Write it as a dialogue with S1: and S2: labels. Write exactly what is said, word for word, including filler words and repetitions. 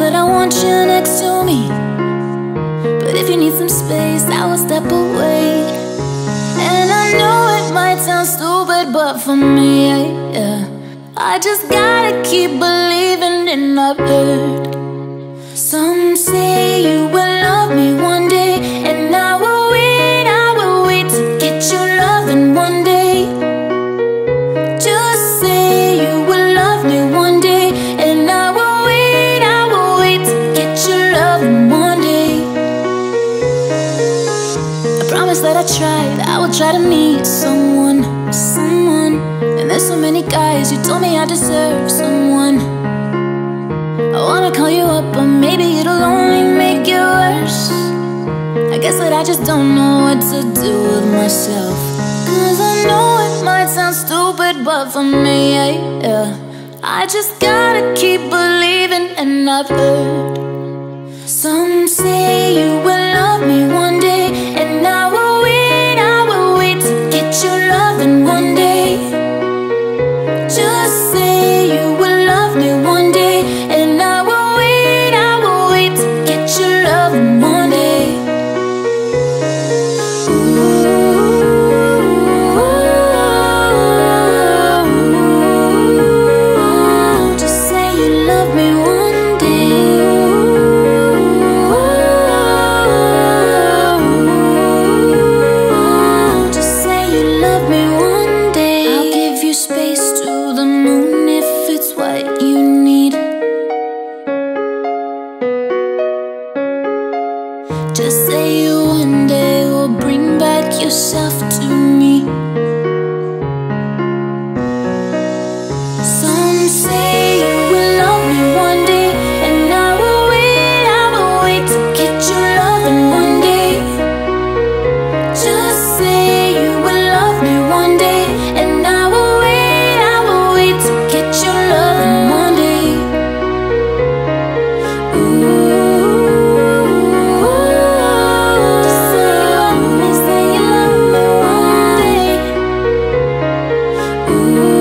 S1: that I want you next to me, but if you need some space, I will step away. And I know it might sound stupid, but for me, yeah, yeah, I just gotta keep believing in I've heard. Some say you will love me one day, and I will wait, I will wait to get your loving one day. Just say you will love me one day, and I will wait, I will wait to get your loving one day. I promise that I tried, I will try to meet someone, someone. And there's so many guys, you told me I deserve someone. I wanna call you up, but maybe it'll only make it worse. I guess that I just don't know what to do with myself. Cause I know it might sound stupid, but for me, yeah, yeah, I just gotta keep believing, and I've heard. Some say you will love me one day, and I will wait, I will wait to get your loving one day. Just say you will love me one day, and I will wait, I will wait to get your loving one day. Ooh, just say you love me one day. Just say you love me one day. I'll give you space to the moon if it's what you need. Just say you one day will bring back yourself to me. Some say you will love me one day, and I will wait, I will wait to get your loving one day. Just say you will love me one day, and I will wait, I will wait to get your loving one day. Ooh, just say you love me, say you love me one day. Ooh.